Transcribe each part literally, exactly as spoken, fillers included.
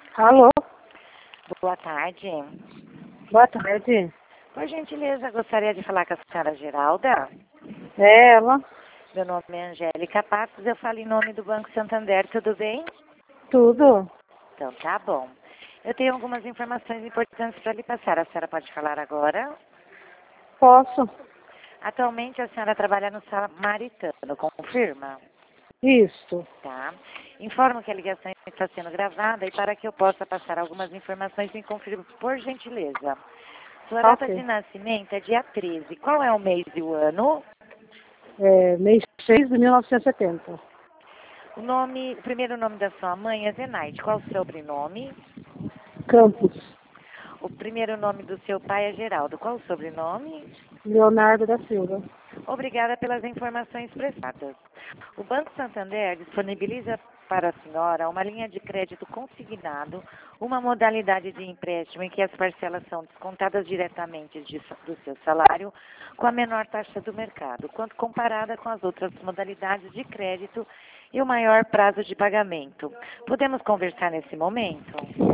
Alô, Boa tarde. boa tarde. Por gentileza, gostaria de falar com a senhora Geralda. É ela? Meu nome é Angélica Passos, eu falo em nome do Banco Santander, tudo bem? Tudo? Então, tá bom. Eu tenho algumas informações importantes para lhe passar. A senhora pode falar agora? Posso? Atualmente, a senhora trabalha no Samaritano, confirma? Isso. Tá. Informo que a ligação está sendo gravada e para que eu possa passar algumas informações, me confirme, por gentileza. Sua data de Ok. nascimento é dia treze. Qual é o mês e o ano? É, mês seis de mil novecentos e setenta. O nome, o primeiro nome da sua mãe é Zenaide. Qual o sobrenome? Campos. O primeiro nome do seu pai é Geraldo. Qual o sobrenome? Leonardo da Silva. Obrigada pelas informações prestadas. O Banco Santander disponibiliza para a senhora uma linha de crédito consignado, uma modalidade de empréstimo em que as parcelas são descontadas diretamente de- do seu salário, com a menor taxa do mercado, quanto comparada com as outras modalidades de crédito e o maior prazo de pagamento. Podemos conversar nesse momento?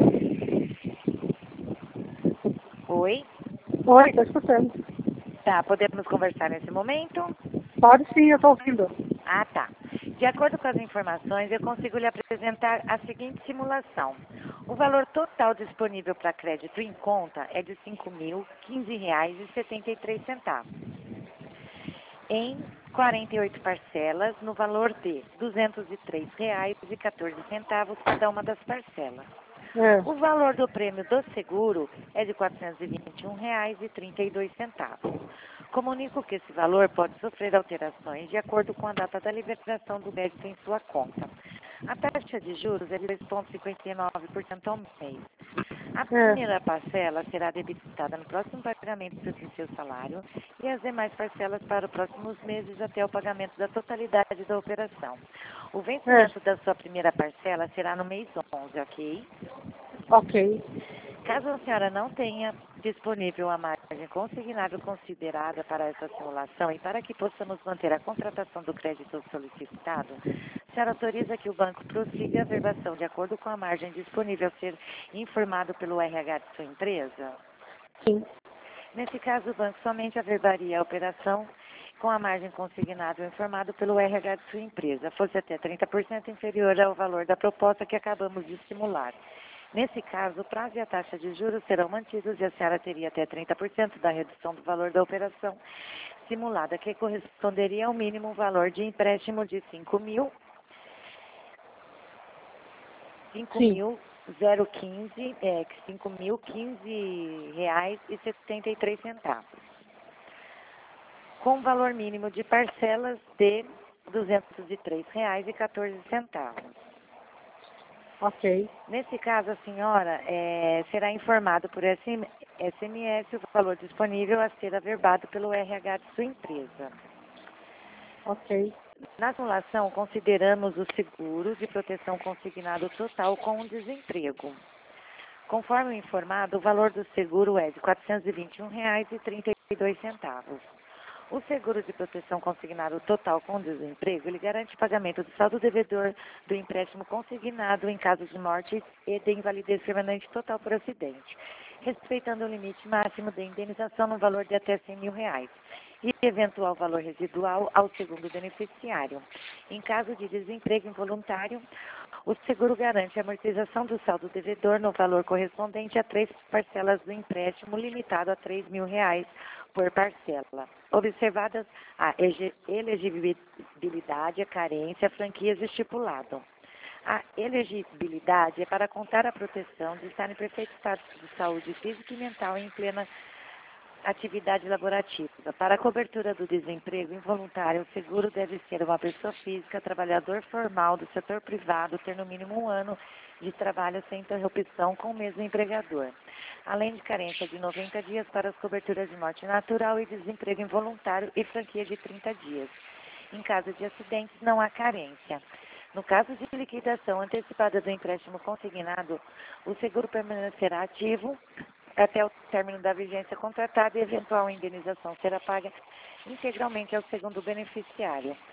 Oi? Oi, estou escutando. Tá, podemos conversar nesse momento? Pode sim, eu estou ouvindo. Ah, tá. De acordo com as informações, eu consigo lhe apresentar a seguinte simulação. O valor total disponível para crédito em conta é de cinco mil e quinze reais e setenta e três centavos. Em quarenta e oito parcelas, no valor de duzentos e três reais e quatorze centavos cada uma das parcelas. É. O valor do prêmio do seguro é de quatrocentos e vinte e um reais e trinta e dois centavos. Comunico que esse valor pode sofrer alterações de acordo com a data da liberação do crédito em sua conta. A taxa de juros é de dois vírgula cinquenta e nove por cento ao mês. A É. primeira parcela será debitada no próximo pagamento do seu salário e as demais parcelas para os próximos meses até o pagamento da totalidade da operação. O É. vencimento da sua primeira parcela será no mês onze, ok? Ok. Caso a senhora não tenha disponível a margem consignável considerada para essa simulação e para que possamos manter a contratação do crédito solicitado, a senhora autoriza que o banco prossiga a verbação de acordo com a margem disponível a ser informado pelo R H de sua empresa? Sim. Nesse caso, o banco somente averbaria a operação com a margem consignável informado pelo R H de sua empresa, fosse até trinta por cento inferior ao valor da proposta que acabamos de simular. Nesse caso, o prazo e a taxa de juros serão mantidos e a senhora teria até trinta por cento da redução do valor da operação simulada, que corresponderia ao mínimo valor de empréstimo de cinco mil, cinco Sim. mil zero quinze, é, cinco mil quinze reais e setenta e três centavos, com valor mínimo de parcelas de duzentos e três reais e quatorze centavos. Ok. Nesse caso, a senhora é, será informado por S M S o valor disponível a ser averbado pelo R H de sua empresa. Ok. Na simulação, consideramos o seguro de proteção consignado total com o desemprego. Conforme informado, o valor do seguro é de quatrocentos e vinte e um reais e trinta e dois centavos. O seguro de proteção consignado total com desemprego, ele garante pagamento do saldo devedor do empréstimo consignado em caso de morte e de invalidez permanente total por acidente, respeitando o limite máximo de indenização no valor de até cem mil reais e eventual valor residual ao segundo beneficiário. Em caso de desemprego involuntário, o seguro garante a amortização do saldo devedor no valor correspondente a três parcelas do empréstimo, limitado a três mil reais por parcela, observadas a elegibilidade, a carência, franquias estipulado. A elegibilidade é para contar a proteção de estar em perfeito estado de saúde física e mental em plena atividade laborativa. Para a cobertura do desemprego involuntário, o seguro deve ser uma pessoa física, trabalhador formal do setor privado, ter no mínimo um ano de trabalho sem interrupção com o mesmo empregador, além de carência de noventa dias para as coberturas de morte natural e desemprego involuntário e franquia de trinta dias. Em caso de acidentes, não há carência. No caso de liquidação antecipada do empréstimo consignado, o seguro permanecerá ativo até o término da vigência contratada e eventual indenização será paga integralmente ao segundo beneficiário.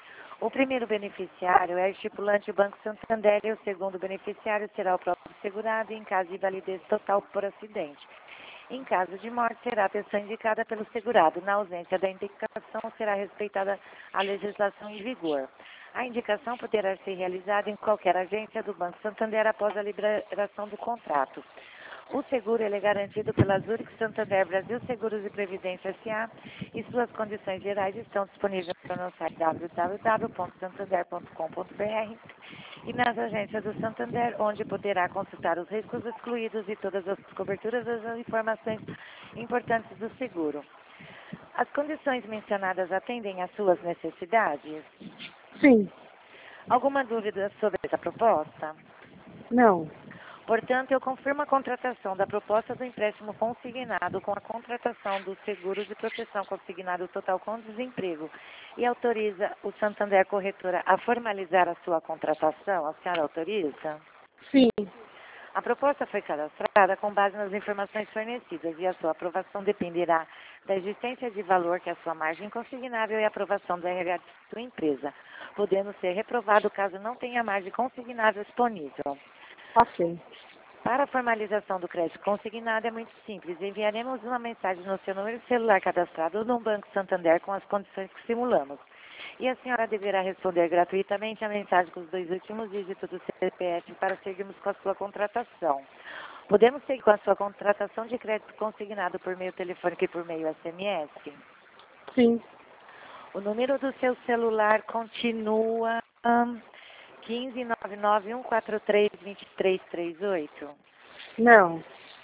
O primeiro beneficiário é estipulante o Banco Santander e o segundo beneficiário será o próprio segurado em caso de invalidez total por acidente. Em caso de morte, será a pessoa indicada pelo segurado. Na ausência da indicação, será respeitada a legislação em vigor. A indicação poderá ser realizada em qualquer agência do Banco Santander após a liberação do contrato. O seguro ele é garantido pela Zurich Santander Brasil Seguros e Previdência S A e suas condições gerais estão disponíveis no site w w w ponto santander ponto com ponto b r e nas agências do Santander, onde poderá consultar os riscos excluídos e todas as coberturas das informações importantes do seguro. As condições mencionadas atendem às suas necessidades? Sim. Alguma dúvida sobre essa proposta? Não. Portanto, eu confirmo a contratação da proposta do empréstimo consignado com a contratação do seguro de proteção consignado total com desemprego e autoriza o Santander Corretora a formalizar a sua contratação. A senhora autoriza? Sim. A proposta foi cadastrada com base nas informações fornecidas e a sua aprovação dependerá da existência de valor que é a sua margem consignável e a aprovação do R H de sua empresa, podendo ser reprovado caso não tenha margem consignável disponível. Ok. Para a formalização do crédito consignado é muito simples. Enviaremos uma mensagem no seu número de celular cadastrado no Banco Santander com as condições que simulamos. E a senhora deverá responder gratuitamente a mensagem com os dois últimos dígitos do C P F para seguirmos com a sua contratação. Podemos seguir com a sua contratação de crédito consignado por meio telefônico e por meio S M S? Sim. O número do seu celular continua um, um cinco nove nove um quatro três dois três três oito? Não.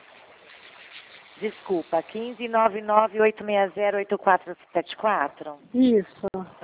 Desculpa, um cinco nove nove oito seis zero oito quatro sete quatro? Isso.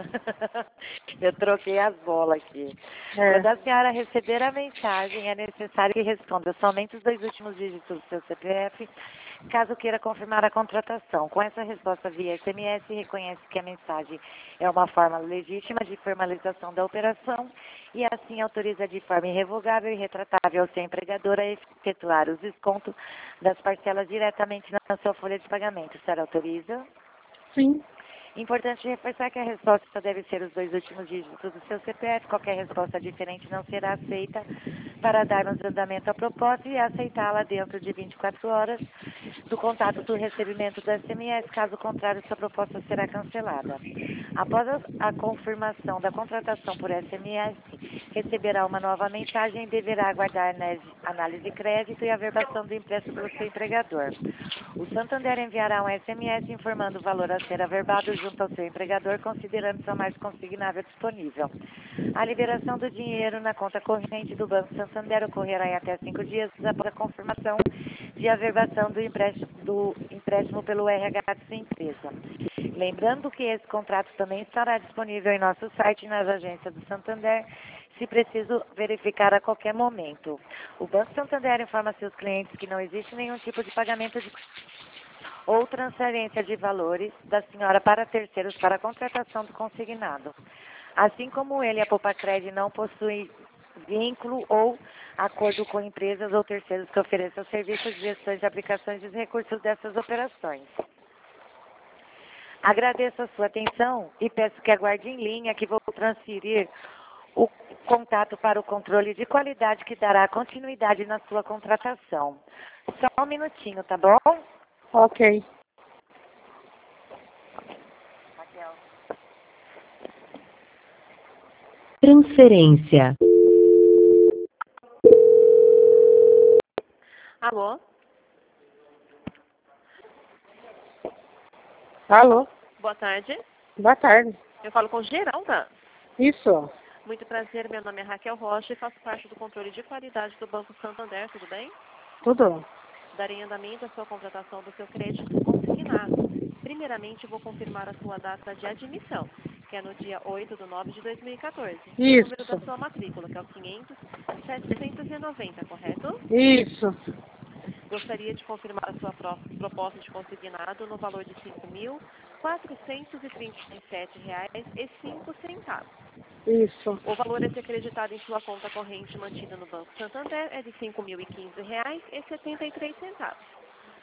Eu troquei as bolas aqui. É. Quando a senhora receber a mensagem, é necessário que responda somente os dois últimos dígitos do seu C P F, caso queira confirmar a contratação. Com essa resposta via S M S, reconhece que a mensagem é uma forma legítima de formalização da operação e assim autoriza de forma irrevogável e retratável ao seu empregador a efetuar os descontos das parcelas diretamente na sua folha de pagamento. A senhora autoriza? Sim. Importante reforçar que a resposta deve ser os dois últimos dígitos do seu C P F. Qualquer resposta diferente não será aceita para darmos andamento à proposta e aceitá-la dentro de vinte e quatro horas do contato do recebimento do S M S. Caso contrário, sua proposta será cancelada. Após a, a confirmação da contratação por S M S, receberá uma nova mensagem e deverá aguardar a análise de crédito e a averbação do empréstimo pelo seu empregador. O Santander enviará um S M S informando o valor a ser averbado junto ao seu empregador, considerando sua margem consignável disponível. A liberação do dinheiro na conta corrente do Banco Santander ocorrerá em até cinco dias após a confirmação de averbação do empréstimo, do empréstimo pelo R H de sua empresa. Lembrando que esse contrato também estará disponível em nosso site e nas agências do Santander, se preciso verificar a qualquer momento. O Banco Santander informa seus clientes que não existe nenhum tipo de pagamento de ou transferência de valores da senhora para terceiros para a contratação do consignado. Assim como ele, a Popacred não possui vínculo ou acordo com empresas ou terceiros que ofereçam serviços de gestão de aplicações dos recursos dessas operações. Agradeço a sua atenção e peço que aguarde em linha que vou transferir o contato para o controle de qualidade que dará continuidade na sua contratação. Só um minutinho, tá bom? Ok. Transferência. Alô? Alô? Boa tarde. Boa tarde. Eu falo com Geralda. Isso. Muito prazer, meu nome é Raquel Rocha e faço parte do controle de qualidade do Banco Santander, tudo bem? Tudo. Darei andamento à sua contratação do seu crédito consignado. Primeiramente, vou confirmar a sua data de admissão, que é no dia oito de nove de dois mil e quatorze. E o Isso. número da sua matrícula, que é o quinhentos, setecentos e noventa, correto? Isso. Gostaria de confirmar a sua pro- proposta de consignado no valor de cinco mil quatrocentos e trinta e sete reais e cinco centavos. Isso. O valor a ser acreditado em sua conta corrente mantida no Banco Santander é de cinco mil e quinze reais e setenta e três centavos.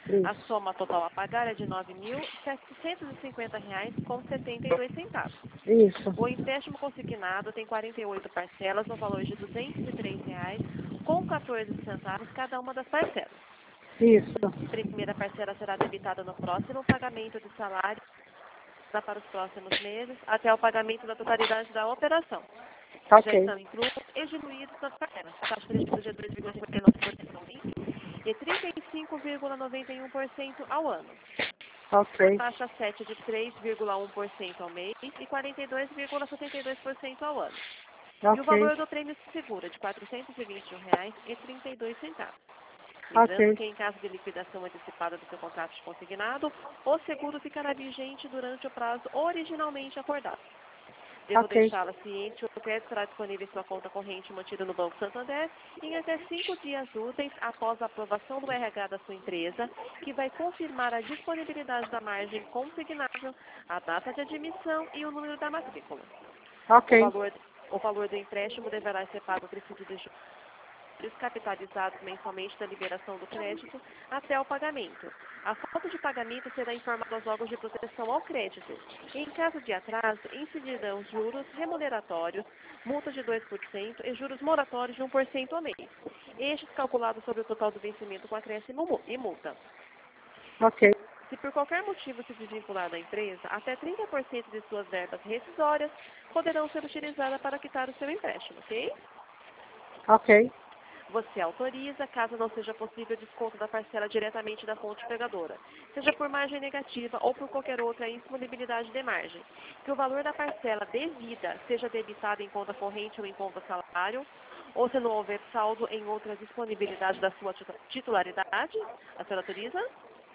Isso. A soma total a pagar é de nove mil setecentos e cinquenta reais com setenta e dois centavos. Isso. O empréstimo consignado tem quarenta e oito parcelas no valor de duzentos e três reais com quatorze centavos cada uma das parcelas. Isso. A primeira parcela será debitada no próximo pagamento de salário para os próximos meses, até o pagamento da totalidade da operação. Já Ok. estão inclusos e diluídos nas parcelas. A taxa de juros é dois vírgula cinquenta e nove por cento ao mês e trinta e cinco vírgula noventa e um por cento ao ano. Ok. A taxa sete é de três vírgula um por cento ao mês e quarenta e dois vírgula setenta e dois por cento ao ano. E o Ok. valor do prêmio seguro é de quatrocentos e vinte e um reais e trinta e dois centavos. Lembrando Ok. que em caso de liquidação antecipada do seu contrato de consignado, o seguro ficará vigente durante o prazo originalmente acordado. Devo Ok. deixá-la ciente, o crédito será disponível em sua conta corrente mantida no Banco Santander em até cinco dias úteis após a aprovação do R H da sua empresa, que vai confirmar a disponibilidade da margem consignável, a data de admissão e o número da matrícula. Ok. O valor, o valor do empréstimo deverá ser pago preciso de juros capitalizados mensalmente da liberação do crédito até o pagamento. A falta de pagamento será informada aos órgãos de proteção ao crédito. Em caso de atraso, incidirão juros remuneratórios, multas de dois por cento e juros moratórios de um por cento ao mês. Estes calculados sobre o total do vencimento com acréscimo e multa. Ok. Se por qualquer motivo se desvincular da empresa, até trinta por cento de suas verbas rescisórias poderão ser utilizadas para quitar o seu empréstimo, ok? Ok. Você autoriza, caso não seja possível desconto da parcela diretamente da fonte pegadora, seja por margem negativa ou por qualquer outra indisponibilidade de margem, que o valor da parcela devida seja debitado em conta corrente ou em conta salário, ou se não houver saldo em outra disponibilidade da sua titularidade, a senhora autoriza?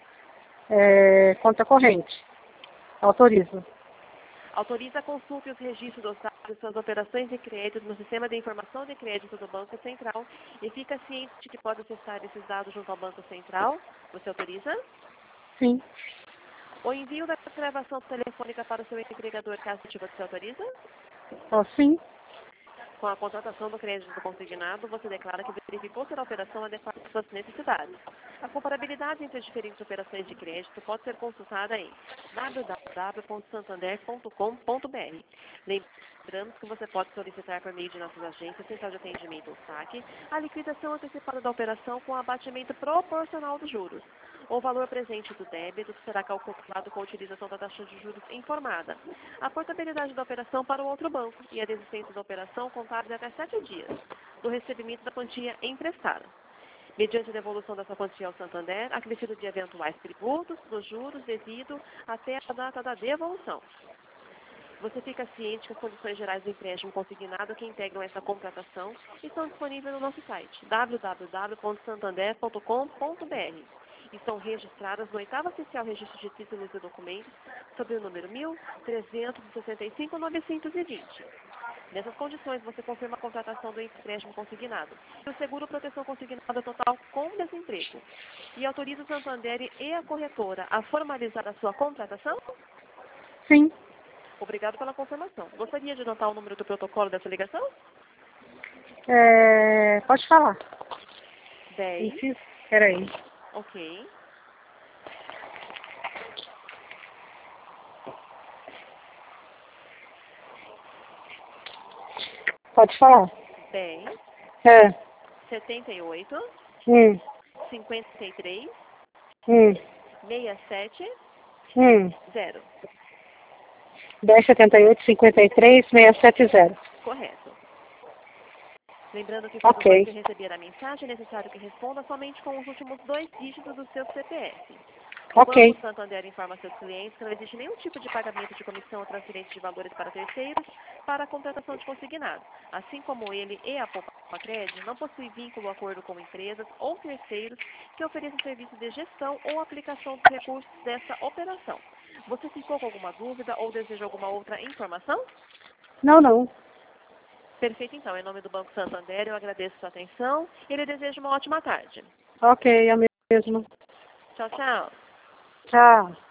É, conta corrente. Autorizo. Autoriza a consulta e os registros dos dados de suas operações de crédito no Sistema de Informação de Crédito do Banco Central e fica ciente de que pode acessar esses dados junto ao Banco Central. Você autoriza? Sim. O envio da gravação telefônica para o seu entregador, caso ativa, você autoriza? Oh, sim. Com a contratação do crédito consignado, você declara que verificou ser a operação adequada às suas necessidades. A comparabilidade entre as diferentes operações de crédito pode ser consultada em w w w ponto santander ponto com ponto b r. Lembramos que você pode solicitar por meio de nossas agências, central de atendimento ou saque, a liquidação antecipada da operação com abatimento proporcional dos juros. O valor presente do débito será calculado com a utilização da taxa de juros informada. A portabilidade da operação para o outro banco e a desistência da operação contábil até sete dias do recebimento da quantia emprestada. Mediante a devolução dessa quantia ao Santander, acrescido de eventuais tributos dos juros devido até a data da devolução. Você fica ciente que as condições gerais do empréstimo consignado que integram essa contratação estão disponíveis no nosso site w w w ponto santander ponto com ponto b r. Estão registradas no oitavo Oficial Registro de Títulos e Documentos sob o número mil trezentos e sessenta e cinco ponto novecentos e vinte. Nessas condições, você confirma a contratação do empréstimo consignado e o seguro proteção consignada total com desemprego. E autoriza o Santander e a corretora a formalizar a sua contratação? Sim. Obrigado pela confirmação. Gostaria de anotar o número do protocolo dessa ligação? É, pode falar. dez. Inciso. Peraí. Ok. Pode falar. dez. É. setenta e oito. Hum. cinquenta e três. Hum. sessenta e sete. Hum. zero. dez, setenta e oito, cinquenta e três, seiscentos e setenta. Correto. Lembrando que quando Ok. você receber a mensagem, é necessário que responda somente com os últimos dois dígitos do seu C P F. O Ok. Banco Santander informa seus clientes que não existe nenhum tipo de pagamento de comissão ou transferência de valores para terceiros para a contratação de consignado. Assim como ele e a Poupa Crédito não possuem vínculo ou acordo com empresas ou terceiros que ofereçam serviço de gestão ou aplicação dos recursos dessa operação. Você ficou com alguma dúvida ou deseja alguma outra informação? Não, não. Perfeito, então. Em nome do Banco Santander, eu agradeço a sua atenção e lhe desejo uma ótima tarde. Ok, é mesmo. Tchau, tchau. Tchau.